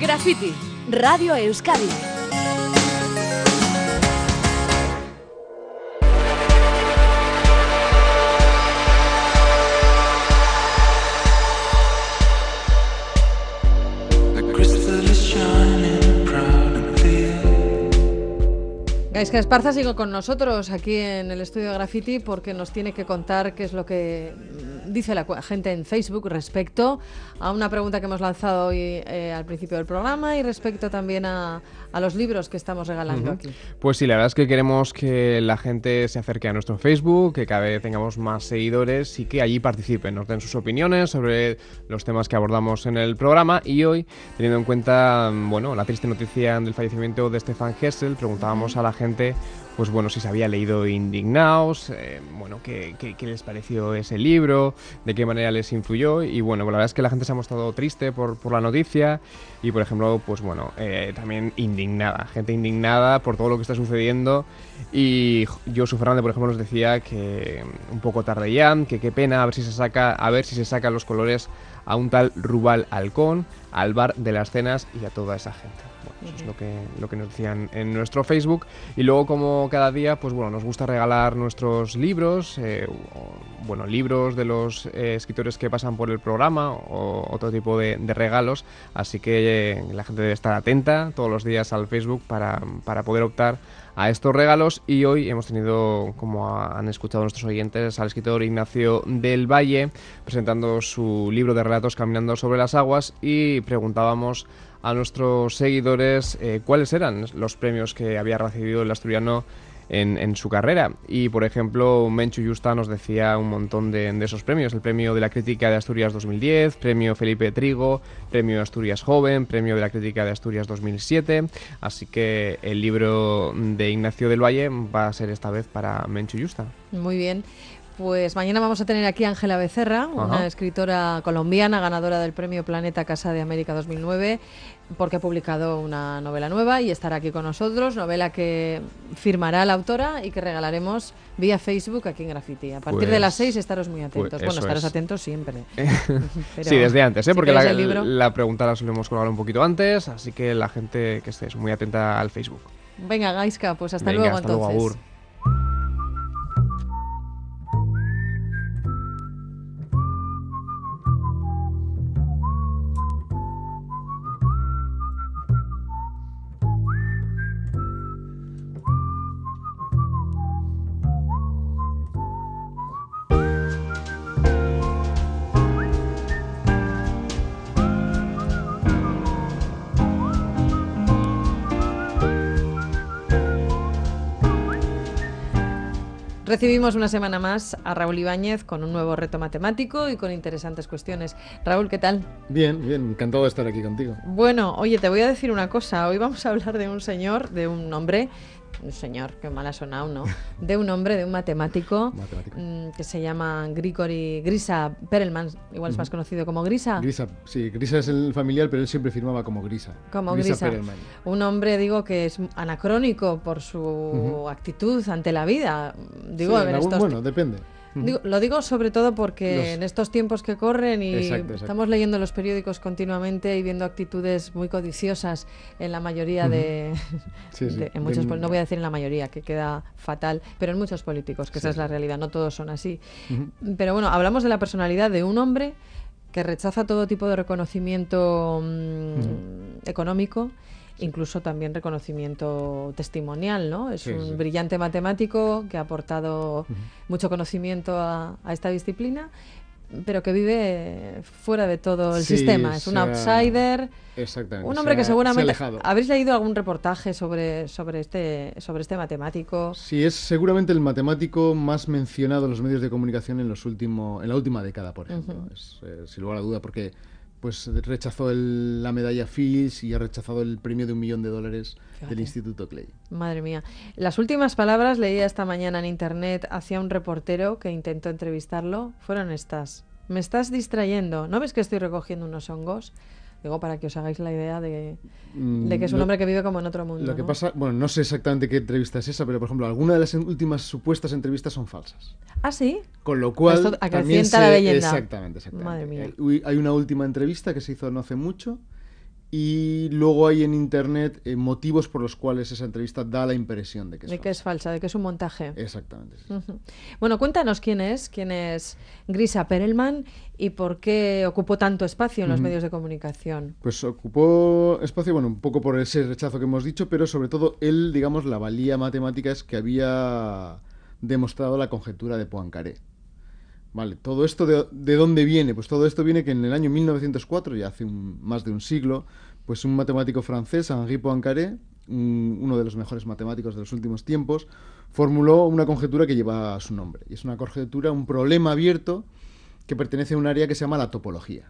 Graffiti, Radio Euskadi. Gaizka Esparza sigue con nosotros aquí en el estudio de Graffiti porque nos tiene que contar qué es lo que dice la gente en Facebook respecto a una pregunta que hemos lanzado hoy al principio del programa y respecto también a los libros que estamos regalando aquí. Pues sí, la verdad es que queremos que la gente se acerque a nuestro Facebook, que cada vez tengamos más seguidores y que allí participen, nos den sus opiniones sobre los temas que abordamos en el programa. Y hoy, teniendo en cuenta la triste noticia del fallecimiento de Stefan Hessel, preguntábamos a la gente pues si se había leído Indignaos, qué les pareció ese libro, de qué manera les influyó. Y la verdad es que la gente se ha mostrado triste por la noticia y, por ejemplo, también gente indignada por todo lo que está sucediendo. Y Josu Fernández, por ejemplo, nos decía que un poco tarde ya, que qué pena, a ver si se saca los colores a un tal Rubal Halcón, al bar de las cenas y a toda esa gente. Eso es lo que nos decían en nuestro Facebook. Y luego, como cada día, nos gusta regalar nuestros libros, libros de los escritores que pasan por el programa o otro tipo de regalos. Así que la gente debe estar atenta todos los días al Facebook para poder optar a estos regalos. Y hoy hemos tenido, como han escuchado nuestros oyentes, al escritor Ignacio del Valle presentando su libro de relatos Caminando sobre las aguas, y preguntábamos a nuestros seguidores cuáles eran los premios que había recibido el asturiano en su carrera. Y, por ejemplo, Menchu Yusta nos decía un montón de esos premios: el premio de la crítica de Asturias 2010, premio Felipe Trigo, premio Asturias Joven, premio de la crítica de Asturias 2007. Así que el libro de Ignacio del Valle va a ser esta vez para Menchu Yusta. Muy bien. Pues mañana vamos a tener aquí a Ángela Becerra, una escritora colombiana ganadora del premio Planeta Casa de América 2009, porque ha publicado una novela nueva y estará aquí con nosotros, novela que firmará la autora y que regalaremos vía Facebook aquí en Graffiti. A partir de las 6 estaros muy atentos. Estaros atentos siempre. Pero, sí, desde antes, porque la pregunta la solemos colgar un poquito antes, así que la gente que esté muy atenta al Facebook. Venga, Gaizka, pues hasta luego entonces. Luego, agur. Recibimos una semana más a Raúl Ibáñez con un nuevo reto matemático y con interesantes cuestiones. Raúl, ¿qué tal? Bien, encantado de estar aquí contigo. Bueno, oye, te voy a decir una cosa. Hoy vamos a hablar de un hombre, qué mal ha sonado, ¿no? De un hombre, de un matemático que se llama Grisa Perelman, igual es más conocido como Grisa. Grisa es el familiar, pero él siempre firmaba como Grisa. Grisa Perelman. Un hombre, que es anacrónico por su actitud ante la vida. Depende. Lo digo sobre todo porque en estos tiempos que corren y estamos leyendo los periódicos continuamente y viendo actitudes muy codiciosas en la mayoría no voy a decir en la mayoría, que queda fatal, pero en muchos políticos, que esa es la realidad, no todos son así. Pero hablamos de la personalidad de un hombre que rechaza todo tipo de reconocimiento económico, incluso también reconocimiento testimonial, ¿no? Es un brillante matemático que ha aportado mucho conocimiento a esta disciplina, pero que vive fuera de todo el sistema. Es un outsider. Exactamente. Un hombre que seguramente habréis leído algún reportaje sobre este matemático. Sí, es seguramente el matemático más mencionado en los medios de comunicación en la última década, por ejemplo. Es, sin lugar a duda, porque rechazó la medalla Fields y ha rechazado el premio de $1 millón del Instituto Clay. Madre mía. Las últimas palabras, leía esta mañana en internet hacia un reportero que intentó entrevistarlo, fueron estas: me estás distrayendo, ¿no ves que estoy recogiendo unos hongos? Digo, para que os hagáis la idea de que es un hombre que vive como en otro mundo. Lo que pasa, no sé exactamente qué entrevista es esa, pero por ejemplo, algunas de las últimas supuestas entrevistas son falsas. ¿Ah, sí? Con lo cual esto acrecienta la leyenda. Exactamente. Madre mía. Hay una última entrevista que se hizo no hace mucho Y luego hay en internet motivos por los cuales esa entrevista da la impresión de que es falsa, de que es un montaje. Exactamente. Sí. Bueno, cuéntanos quién es Grisa Perelman y por qué ocupó tanto espacio en los medios de comunicación. Pues ocupó espacio, bueno, un poco por ese rechazo que hemos dicho, pero sobre todo él, digamos, la valía matemática es que había demostrado la conjetura de Poincaré. Vale, ¿todo esto de dónde viene? Pues todo esto viene que en el año 1904, ya hace más de un siglo, pues un matemático francés, Henri Poincaré, uno de los mejores matemáticos de los últimos tiempos, formuló una conjetura que lleva su nombre. Y es una conjetura, un problema abierto que pertenece a un área que se llama la topología.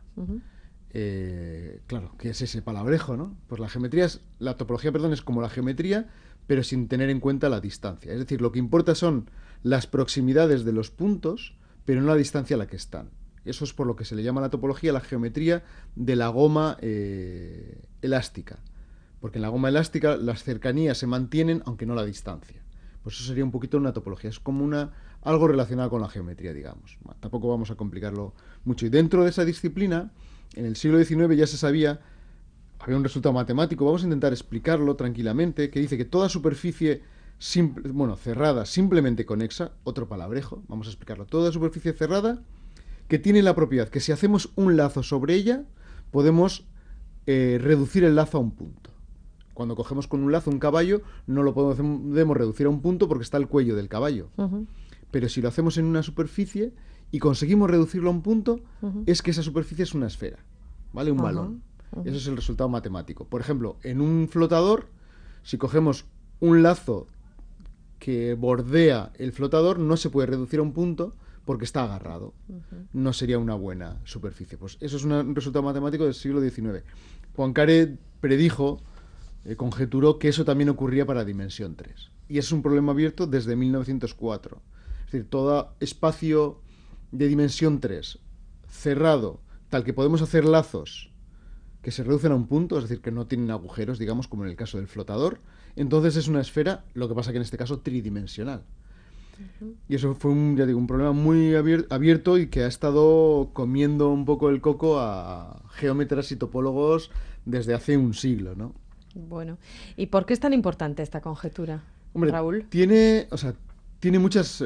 Claro, ¿qué es ese palabrejo, no? Pues la topología, es como la geometría, pero sin tener en cuenta la distancia. Es decir, lo que importa son las proximidades de los puntos, pero no la distancia a la que están. Eso es por lo que se le llama a la topología la geometría de la goma elástica. Porque en la goma elástica las cercanías se mantienen, aunque no la distancia. Pues eso sería un poquito una topología. Es como algo relacionado con la geometría, digamos. Bueno, tampoco vamos a complicarlo mucho. Y dentro de esa disciplina, en el siglo XIX ya se sabía, había un resultado matemático, vamos a intentar explicarlo tranquilamente, que dice que toda superficie cerrada, simplemente convexa, otro palabrejo, vamos a explicarlo. Toda superficie cerrada que tiene la propiedad que si hacemos un lazo sobre ella, podemos reducir el lazo a un punto. Cuando cogemos con un lazo un caballo, no lo podemos reducir a un punto porque está el cuello del caballo. Pero si lo hacemos en una superficie y conseguimos reducirlo a un punto, es que esa superficie es una esfera, ¿vale? Un balón. Eso es el resultado matemático. Por ejemplo, en un flotador, si cogemos un lazo que bordea el flotador, no se puede reducir a un punto porque está agarrado. No sería una buena superficie. Pues eso es un resultado matemático del siglo XIX. Poincaré predijo, conjeturó que eso también ocurría para dimensión 3. Y es un problema abierto desde 1904. Es decir, todo espacio de dimensión 3 cerrado, tal que podemos hacer lazos que se reducen a un punto, es decir, que no tienen agujeros, digamos, como en el caso del flotador, entonces es una esfera, lo que pasa que en este caso tridimensional. Y eso fue un problema muy abierto y que ha estado comiendo un poco el coco a geómetras y topólogos desde hace un siglo, ¿no? Bueno, ¿y por qué es tan importante esta conjetura, Hombre, Raúl? Tiene muchas,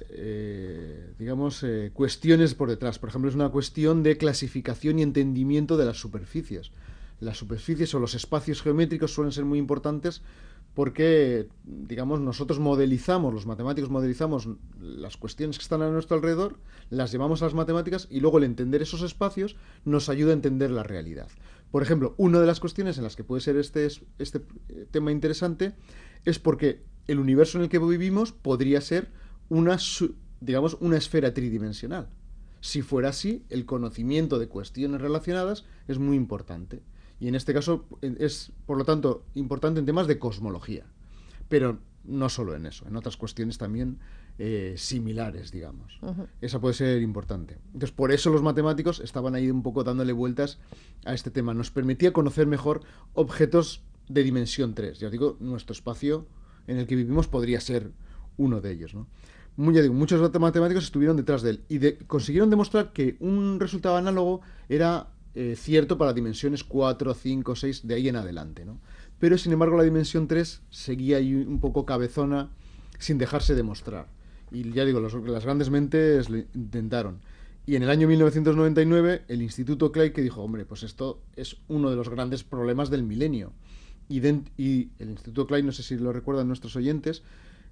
cuestiones por detrás. Por ejemplo, es una cuestión de clasificación y entendimiento de las superficies. Las superficies o los espacios geométricos suelen ser muy importantes porque, digamos, los matemáticos modelizamos las cuestiones que están a nuestro alrededor, las llevamos a las matemáticas y luego el entender esos espacios nos ayuda a entender la realidad. Por ejemplo, una de las cuestiones en las que puede ser este tema interesante es porque el universo en el que vivimos podría ser una esfera tridimensional. Si fuera así, el conocimiento de cuestiones relacionadas es muy importante. Y en este caso es, por lo tanto, importante en temas de cosmología. Pero no solo en eso, en otras cuestiones también similares, digamos. Esa puede ser importante. Entonces, por eso los matemáticos estaban ahí un poco dándole vueltas a este tema. Nos permitía conocer mejor objetos de dimensión 3. Ya os digo, nuestro espacio en el que vivimos podría ser uno de ellos, ¿no? Muchos matemáticos estuvieron detrás de él y consiguieron demostrar que un resultado análogo era cierto para dimensiones 4, 5, 6, de ahí en adelante, ¿no? Pero, sin embargo, la dimensión 3 seguía ahí un poco cabezona sin dejarse demostrar. Y ya digo, las grandes mentes lo intentaron. Y en el año 1999, el Instituto Clay que dijo, hombre, pues esto es uno de los grandes problemas del milenio. Y el Instituto Clay, no sé si lo recuerdan nuestros oyentes,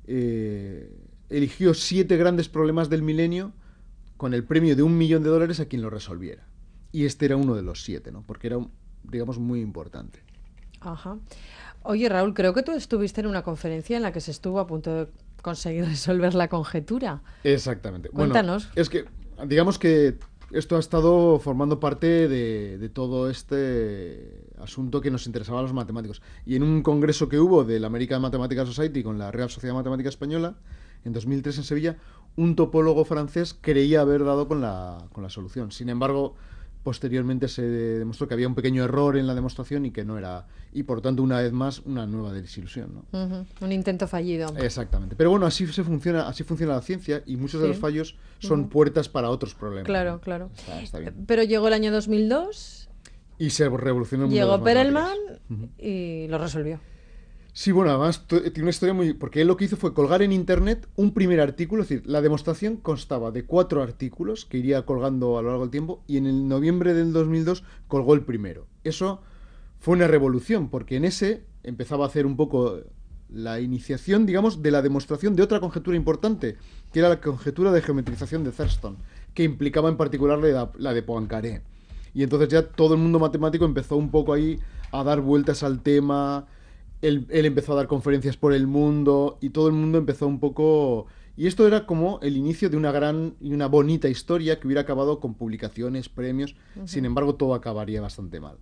eligió 7 grandes problemas del milenio con el premio de $1 millón a quien lo resolviera. Y este era uno de los 7, ¿no? Porque era, digamos, muy importante. Ajá. Oye, Raúl, creo que tú estuviste en una conferencia en la que se estuvo a punto de conseguir resolver la conjetura. Exactamente. Cuéntanos. Bueno, es que, digamos que esto ha estado formando parte de todo este asunto que nos interesaba a los matemáticos. Y en un congreso que hubo de la American Mathematical Society con la Real Sociedad Matemática Española, en 2003 en Sevilla, un topólogo francés creía haber dado con la solución. Sin embargo, posteriormente se demostró que había un pequeño error en la demostración y que no era, y por lo tanto, una vez más, una nueva desilusión, ¿no? Un intento fallido. Exactamente. Pero bueno, así funciona la ciencia y muchos de los fallos son puertas para otros problemas. Claro, ¿no? claro. Está bien. Pero llegó el año 2002. Y se revolucionó el mundo. Llegó Perelman y lo resolvió. Sí, bueno, además tiene una historia muy... Porque él lo que hizo fue colgar en internet un primer artículo, es decir, la demostración constaba de 4 artículos que iría colgando a lo largo del tiempo, y en el noviembre del 2002 colgó el primero. Eso fue una revolución, porque en ese empezaba a hacer un poco la iniciación, digamos, de la demostración de otra conjetura importante, que era la conjetura de geometrización de Thurston, que implicaba en particular la de Poincaré. Y entonces ya todo el mundo matemático empezó un poco ahí a dar vueltas al tema. Él empezó a dar conferencias por el mundo y todo el mundo empezó un poco... Y esto era como el inicio de una gran y una bonita historia que hubiera acabado con publicaciones, premios. Sin embargo, todo acabaría bastante mal.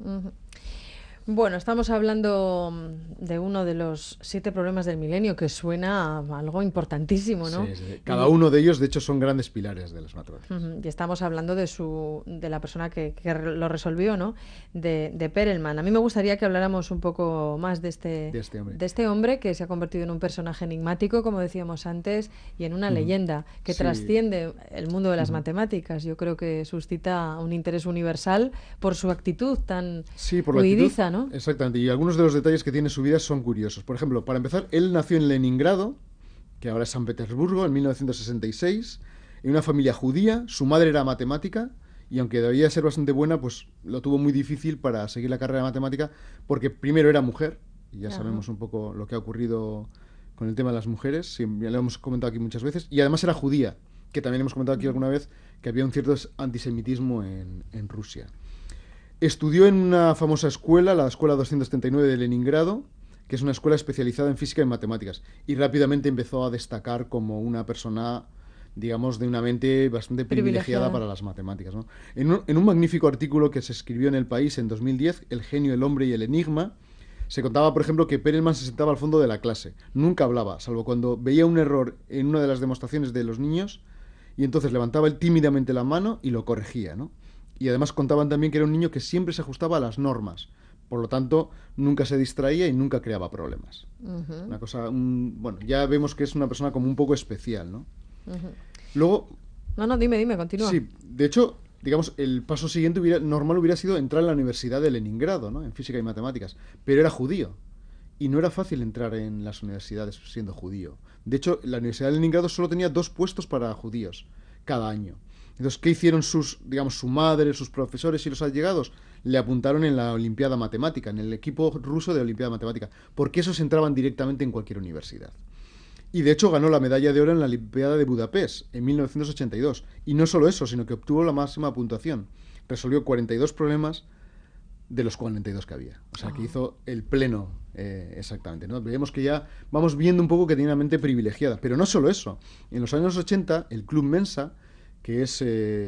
Bueno, estamos hablando de uno de los 7 problemas del milenio, que suena a algo importantísimo, ¿no? Sí, sí. Cada uno de ellos, de hecho, son grandes pilares de las matemáticas. Y estamos hablando de la persona que lo resolvió, ¿no? De Perelman. A mí me gustaría que habláramos un poco más de este hombre que se ha convertido en un personaje enigmático, como decíamos antes, y en una leyenda que trasciende el mundo de las matemáticas. Yo creo que suscita un interés universal por su actitud tan huidiza, ¿no? Exactamente, y algunos de los detalles que tiene su vida son curiosos. Por ejemplo, para empezar, él nació en Leningrado, que ahora es San Petersburgo, en 1966, en una familia judía. Su madre era matemática, y aunque debía ser bastante buena, pues lo tuvo muy difícil para seguir la carrera de matemática, porque primero era mujer, y ya sabemos un poco lo que ha ocurrido con el tema de las mujeres, ya lo hemos comentado aquí muchas veces, y además era judía, que también hemos comentado aquí alguna vez, que había un cierto antisemitismo en Rusia. Estudió en una famosa escuela, la Escuela 239 de Leningrado, que es una escuela especializada en física y matemáticas, y rápidamente empezó a destacar como una persona, digamos, de una mente bastante privilegiada para las matemáticas, ¿no? En un magnífico artículo que se escribió en El País en 2010, El genio, el hombre y el enigma, se contaba, por ejemplo, que Perelman se sentaba al fondo de la clase. Nunca hablaba, salvo cuando veía un error en una de las demostraciones de los niños, y entonces levantaba él tímidamente la mano y lo corregía, ¿no? Y además contaban también que era un niño que siempre se ajustaba a las normas. Por lo tanto, nunca se distraía y nunca creaba problemas. Una cosa, bueno, ya vemos que es una persona como un poco especial, ¿no? Luego... No, dime, continúa. Sí, de hecho, digamos, el paso siguiente normal hubiera sido entrar en la Universidad de Leningrado, ¿no? En física y matemáticas. Pero era judío. Y no era fácil entrar en las universidades siendo judío. De hecho, la Universidad de Leningrado solo tenía 2 puestos para judíos cada año. Entonces, ¿qué hicieron su madre, sus profesores y los allegados? Le apuntaron en la Olimpiada Matemática, en el equipo ruso de Olimpiada Matemática, porque esos entraban directamente en cualquier universidad. Y de hecho ganó la medalla de oro en la Olimpiada de Budapest en 1982. Y no solo eso, sino que obtuvo la máxima puntuación. Resolvió 42 problemas de los 42 que había. O sea, que hizo el pleno exactamente, ¿no? Vemos que ya vamos viendo un poco que tiene una mente privilegiada. Pero no solo eso. En los años 80, el Club Mensa, que es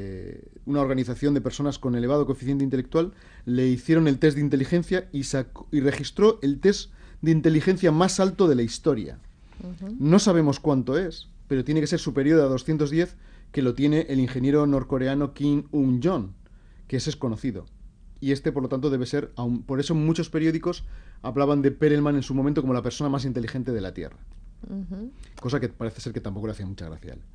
una organización de personas con elevado coeficiente intelectual, le hicieron el test de inteligencia y registró el test de inteligencia más alto de la historia. No sabemos cuánto es, pero tiene que ser superior a 210, que lo tiene el ingeniero norcoreano Kim Un-jong, que ese es conocido. Y por lo tanto, debe ser... Por eso muchos periódicos hablaban de Perelman en su momento como la persona más inteligente de la Tierra. Cosa que parece ser que tampoco le hacía mucha gracia a él.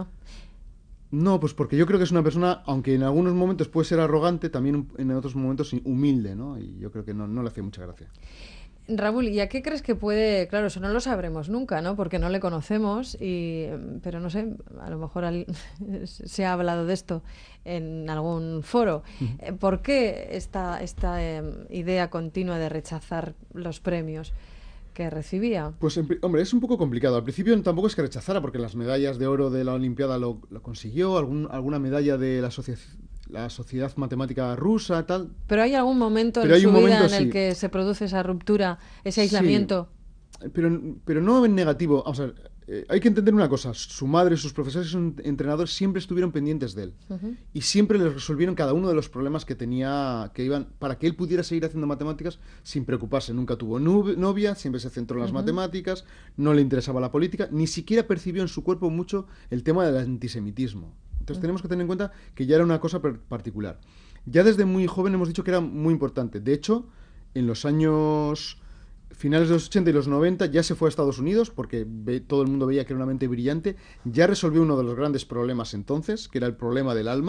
No, pues porque yo creo que es una persona, aunque en algunos momentos puede ser arrogante, también en otros momentos humilde, ¿no? Y yo creo que no le hacía mucha gracia. Raúl, ¿y a qué crees que puede...? Claro, eso no lo sabremos nunca, ¿no? Porque no le conocemos, pero no sé, a lo mejor se ha hablado de esto en algún foro. ¿Por qué esta idea continua de rechazar los premios que recibía? Pues, hombre, es un poco complicado. Al principio tampoco es que rechazara, porque las medallas de oro de la Olimpiada lo consiguió, alguna medalla de la Sociedad Matemática Rusa, tal. Pero hay algún momento en su vida en el que se produce esa ruptura, ese aislamiento. Sí, pero no en negativo. Vamos a ver, hay que entender una cosa. Su madre, sus profesores y sus entrenadores siempre estuvieron pendientes de él. Y siempre les resolvieron cada uno de los problemas que tenía, que iban, para que él pudiera seguir haciendo matemáticas sin preocuparse. Nunca tuvo novia, siempre se centró en las matemáticas, no le interesaba la política, ni siquiera percibió en su cuerpo mucho el tema del antisemitismo. Entonces tenemos que tener en cuenta que ya era una cosa particular. Ya desde muy joven hemos dicho que era muy importante. De hecho, en los años finales de los 80 y los 90 ya se fue a Estados Unidos porque todo el mundo veía que era una mente brillante. Ya resolvió uno de los grandes problemas entonces, que era el problema del alma,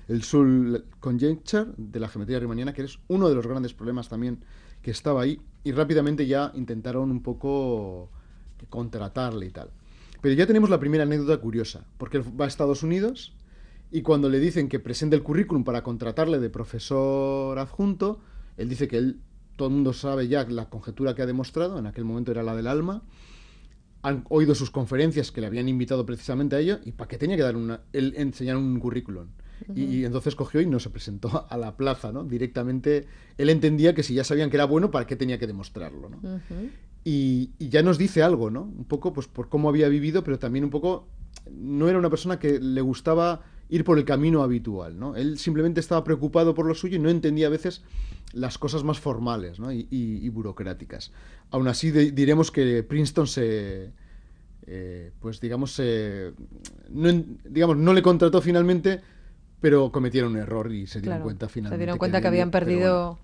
el Sull Conjecture de la geometría riemanniana, que es uno de los grandes problemas también que estaba ahí, y rápidamente ya intentaron un poco contratarle y tal. Pero ya tenemos la primera anécdota curiosa, porque él va a Estados Unidos y cuando le dicen que presente el currículum para contratarle de profesor adjunto, él dice que todo el mundo sabe ya la conjetura que ha demostrado, en aquel momento era la del ALMA, han oído sus conferencias que le habían invitado precisamente a ella, y ¿para qué tenía que dar él enseñar un currículum? Y entonces cogió y no se presentó a la plaza, ¿no? Directamente, él entendía que si ya sabían que era bueno, ¿para qué tenía que demostrarlo, ¿no? Y ya nos dice algo, ¿no? Un poco pues por cómo había vivido, pero también un poco no era una persona que le gustaba ir por el camino habitual, ¿no? Él simplemente estaba preocupado por lo suyo y no entendía a veces las cosas más formales, ¿no? y burocráticas. Aún así diremos que Princeton no le contrató finalmente, pero cometieron un error y se dieron cuenta finalmente. Se dieron cuenta que habían perdido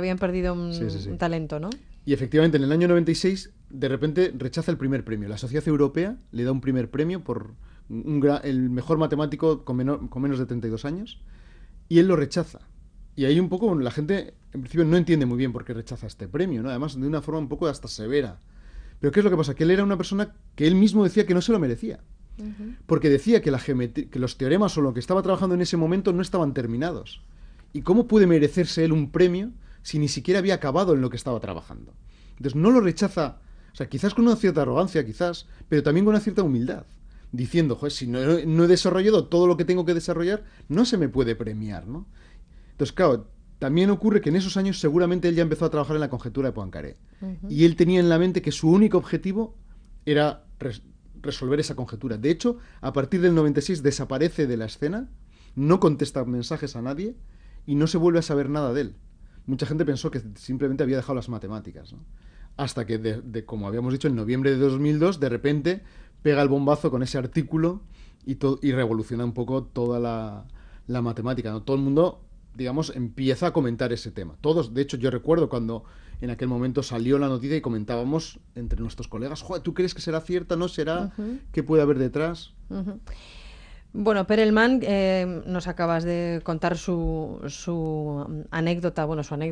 un talento, ¿no? Y efectivamente, en el año 96, de repente rechaza el primer premio. La Sociedad Europea le da un primer premio por el mejor matemático con menos de 32 años, y él lo rechaza. Y ahí un poco la gente, en principio, no entiende muy bien por qué rechaza este premio, ¿no? Además, de una forma un poco hasta severa. Pero ¿qué es lo que pasa? Que él era una persona que él mismo decía que no se lo merecía. Porque decía que que los teoremas o lo que estaba trabajando en ese momento no estaban terminados. ¿Y cómo puede merecerse él un premio si ni siquiera había acabado en lo que estaba trabajando? Entonces no lo rechaza, o sea, quizás con una cierta arrogancia, pero también con una cierta humildad, diciendo, joder, si no he desarrollado todo lo que tengo que desarrollar, no se me puede premiar, ¿no? Entonces, claro, también ocurre que en esos años seguramente él ya empezó a trabajar en la conjetura de Poincaré. Y él tenía en la mente que su único objetivo era resolver esa conjetura. De hecho, a partir del 96 desaparece de la escena, no contesta mensajes a nadie y no se vuelve a saber nada de él. Mucha gente pensó que simplemente había dejado las matemáticas, ¿no? Hasta que, como habíamos dicho, en noviembre de 2002, de repente pega el bombazo con ese artículo y revoluciona un poco toda la matemática, ¿no? Todo el mundo, digamos, empieza a comentar ese tema. Todos, de hecho, yo recuerdo cuando en aquel momento salió la noticia y comentábamos entre nuestros colegas, joder, ¿tú crees que será cierta? ¿No será? ¿Qué puede haber detrás? Bueno, Perelman, nos acabas de contar su anécdota,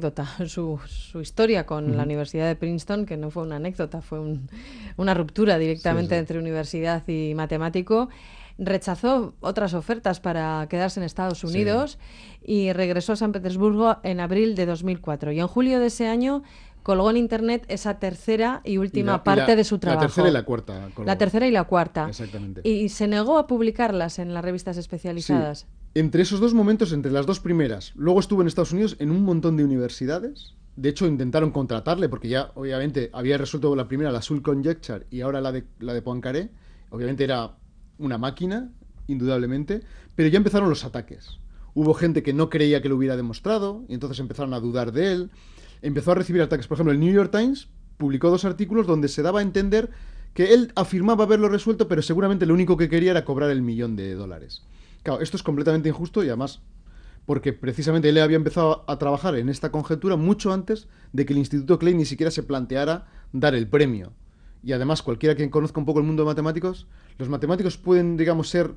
su historia con la Universidad de Princeton, que no fue una anécdota, fue una ruptura directamente entre universidad y matemático. Rechazó otras ofertas para quedarse en Estados Unidos y regresó a San Petersburgo en abril de 2004. Y en julio de ese año colgó en Internet esa tercera y última parte de su trabajo. La tercera y la cuarta. Colgó. La tercera y la cuarta. Exactamente. Y se negó a publicarlas en las revistas especializadas. Sí. Entre esos dos momentos, entre las dos primeras, luego estuvo en Estados Unidos en un montón de universidades. De hecho, intentaron contratarle porque ya, obviamente, había resuelto la primera, la Sull Conjecture, y ahora la de Poincaré. Obviamente era una máquina, indudablemente, pero ya empezaron los ataques. Hubo gente que no creía que lo hubiera demostrado, y entonces empezaron a dudar de él. Empezó a recibir ataques. Por ejemplo, el New York Times publicó 2 artículos donde se daba a entender que él afirmaba haberlo resuelto, pero seguramente lo único que quería era cobrar $1 millón. Claro, esto es completamente injusto y además porque precisamente él había empezado a trabajar en esta conjetura mucho antes de que el Instituto Klein ni siquiera se planteara dar el premio. Y además, cualquiera que conozca un poco el mundo de matemáticos, los matemáticos pueden, digamos, ser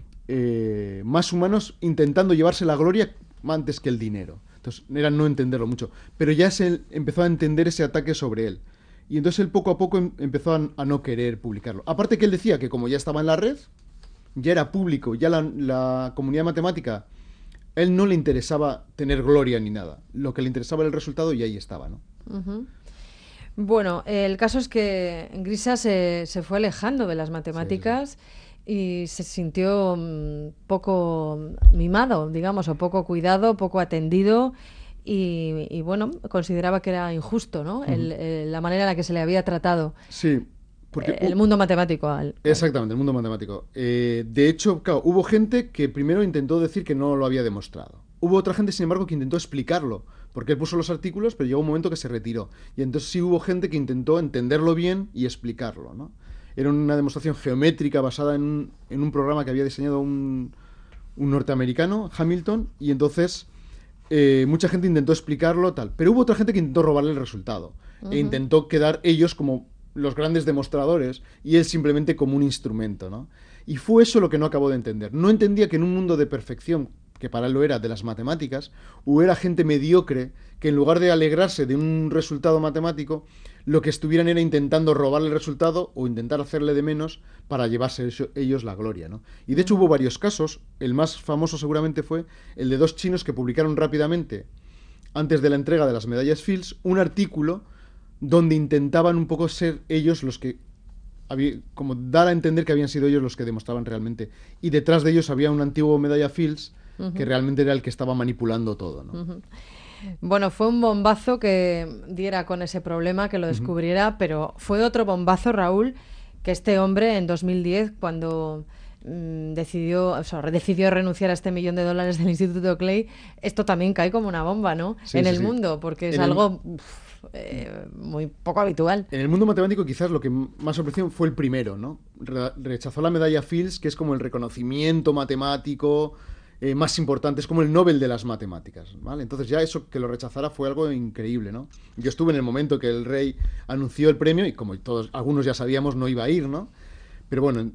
más humanos intentando llevarse la gloria antes que el dinero. Entonces, era no entenderlo mucho. Pero ya se empezó a entender ese ataque sobre él. Y entonces él poco a poco empezó a no querer publicarlo. Aparte que él decía que como ya estaba en la red, ya era público, ya la comunidad matemática, a él no le interesaba tener gloria ni nada. Lo que le interesaba era el resultado y ahí estaba, ¿no? Bueno, el caso es que Grisas se fue alejando de las matemáticas y se sintió poco mimado, digamos, o poco cuidado, poco atendido y bueno, consideraba que era injusto, ¿no? La manera en la que se le había tratado. Sí. Porque el mundo matemático. Exactamente, el mundo matemático. De hecho, claro, hubo gente que primero intentó decir que no lo había demostrado. Hubo otra gente, sin embargo, que intentó explicarlo, porque él puso los artículos, pero llegó un momento que se retiró. Y entonces sí hubo gente que intentó entenderlo bien y explicarlo, ¿no? Era una demostración geométrica basada en un programa que había diseñado un norteamericano, Hamilton, y entonces mucha gente intentó explicarlo, tal. Pero hubo otra gente que intentó robarle el resultado. E intentó quedar ellos como los grandes demostradores y él simplemente como un instrumento, ¿no? Y fue eso lo que no acabó de entender. No entendía que en un mundo de perfección que para él lo era, de las matemáticas, o era gente mediocre que en lugar de alegrarse de un resultado matemático, lo que estuvieran era intentando robarle el resultado o intentar hacerle de menos para llevarse ellos la gloria, ¿no? Y de hecho hubo varios casos. El más famoso seguramente fue el de 2 chinos que publicaron rápidamente, antes de la entrega de las medallas Fields, un artículo donde intentaban un poco ser ellos los que como dar a entender que habían sido ellos los que demostraban realmente. Y detrás de ellos había un antiguo medalla Fields que realmente era el que estaba manipulando todo, ¿no? Bueno, fue un bombazo que diera con ese problema, que lo descubriera, pero fue otro bombazo, Raúl, que este hombre en 2010, cuando decidió renunciar a este $1 millón del Instituto Clay, esto también cae como una bomba, ¿no? Sí, en sí, el sí. mundo, porque es algo muy poco habitual. En el mundo matemático quizás lo que más sorprendió fue el primero, ¿no? Rechazó la medalla Fields, que es como el reconocimiento matemático más importante, es como el Nobel de las matemáticas, ¿vale? Entonces ya eso, que lo rechazara, fue algo increíble, ¿no? Yo estuve en el momento que el rey anunció el premio y como algunos ya sabíamos, no iba a ir, ¿no? Pero bueno,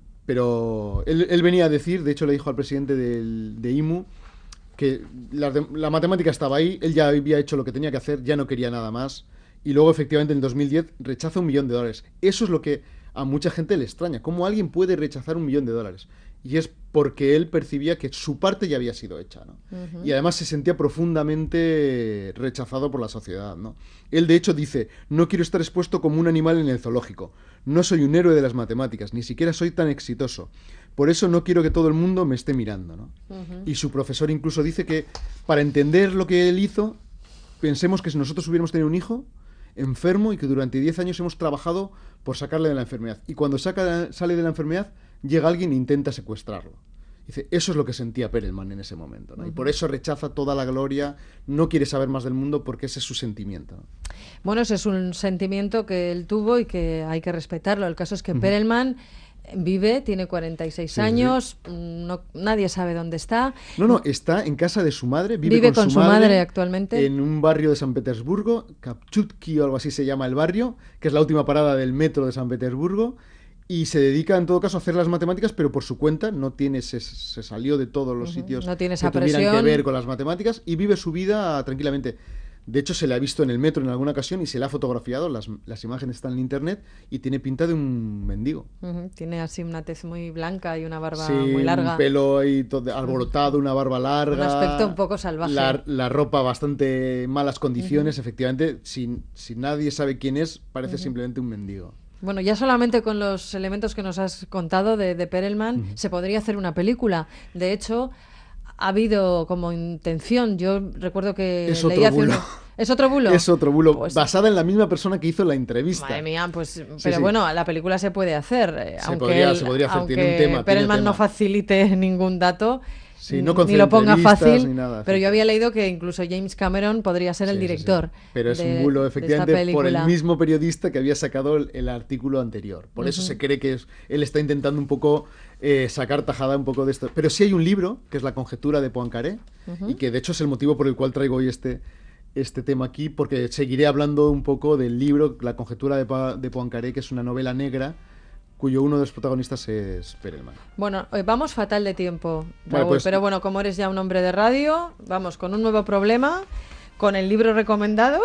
él venía a decir, de hecho le dijo al presidente de IMU, que la matemática estaba ahí, él ya había hecho lo que tenía que hacer, ya no quería nada más, y luego efectivamente en 2010 rechaza $1 millón. Eso es lo que a mucha gente le extraña, cómo alguien puede rechazar $1 millón. Y es porque él percibía que su parte ya había sido hecha, ¿no? Y además se sentía profundamente rechazado por la sociedad, ¿no? Él de hecho dice: no quiero estar expuesto como un animal en el zoológico, no soy un héroe de las matemáticas, ni siquiera soy tan exitoso, por eso no quiero que todo el mundo me esté mirando, ¿no? Y su profesor incluso dice que para entender lo que él hizo, pensemos que si nosotros hubiéramos tenido un hijo enfermo y que durante 10 años hemos trabajado por sacarle de la enfermedad, y cuando sale de la enfermedad llega alguien e intenta secuestrarlo. Dice, eso es lo que sentía Perelman en ese momento, ¿no? Y por eso rechaza toda la gloria, no quiere saber más del mundo porque ese es su sentimiento, ¿no? Bueno, ese es un sentimiento que él tuvo y que hay que respetarlo. El caso es que Perelman vive, tiene 46 años, nadie sabe dónde está. No, está en casa de su madre, vive con su madre actualmente. En un barrio de San Petersburgo, Kapchutki o algo así se llama el barrio, que es la última parada del metro de San Petersburgo. Y se dedica, en todo caso, a hacer las matemáticas, pero por su cuenta, no tiene, se salió de todos los sitios no tiene esa que tuvieran presión que ver con las matemáticas y vive su vida tranquilamente. De hecho, se le ha visto en el metro en alguna ocasión y se le ha fotografiado, las imágenes están en internet, y tiene pinta de un mendigo. Tiene así una tez muy blanca y una barba muy larga. Un pelo ahí todo alborotado, una barba larga. Un aspecto un poco salvaje. La ropa bastante malas condiciones, efectivamente. Si nadie sabe quién es, parece simplemente un mendigo. Bueno, ya solamente con los elementos que nos has contado de Perelman se podría hacer una película. De hecho, ha habido como intención, yo recuerdo que leí hace uno... ¿Es otro bulo? Es otro bulo, pues, basada en la misma persona que hizo la entrevista. Madre mía, pues, pero bueno, la película se puede hacer. Se podría hacer, aunque tiene un tema. Perelman no facilite ningún dato, sí, no ni lo ponga fácil, ni nada, pero yo había leído que incluso James Cameron podría ser el director. Sí. Pero es un bulo, efectivamente, por el mismo periodista que había sacado el artículo anterior. Por eso se cree que él está intentando un poco sacar tajada un poco de esto. Pero sí hay un libro, que es La conjetura de Poincaré, y que de hecho es el motivo por el cual traigo hoy este tema aquí, porque seguiré hablando un poco del libro La conjetura de Poincaré, que es una novela negra cuyo uno de los protagonistas es Perelman. Bueno, vamos fatal de tiempo, Raúl, vale, pues, pero bueno, como eres ya un hombre de radio, vamos con un nuevo problema, con el libro recomendado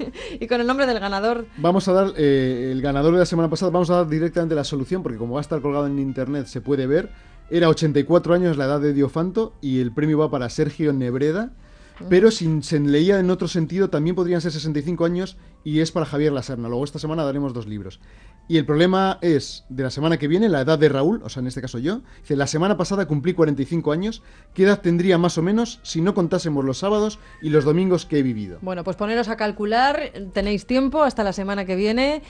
y con el nombre del ganador. Vamos a dar el ganador de la semana pasada, vamos a dar directamente la solución, porque como va a estar colgado en internet se puede ver. Era 84 años la edad de Diofanto y el premio va para Sergio Nebreda. Pero si se leía en otro sentido, también podrían ser 65 años y es para Javier Laserna. Luego esta semana daremos 2 libros. Y el problema es de la semana que viene, la edad de Raúl, o sea, en este caso yo. Dice, la semana pasada cumplí 45 años. ¿Qué edad tendría más o menos si no contásemos los sábados y los domingos que he vivido? Bueno, pues poneros a calcular, tenéis tiempo hasta la semana que viene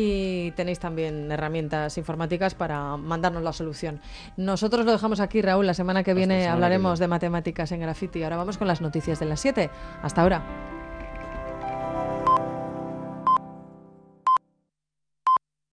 y tenéis también herramientas informáticas para mandarnos la solución. Nosotros lo dejamos aquí, Raúl. La semana que viene hablaremos de matemáticas en Graffiti. Ahora vamos con las noticias de las 7. Hasta ahora.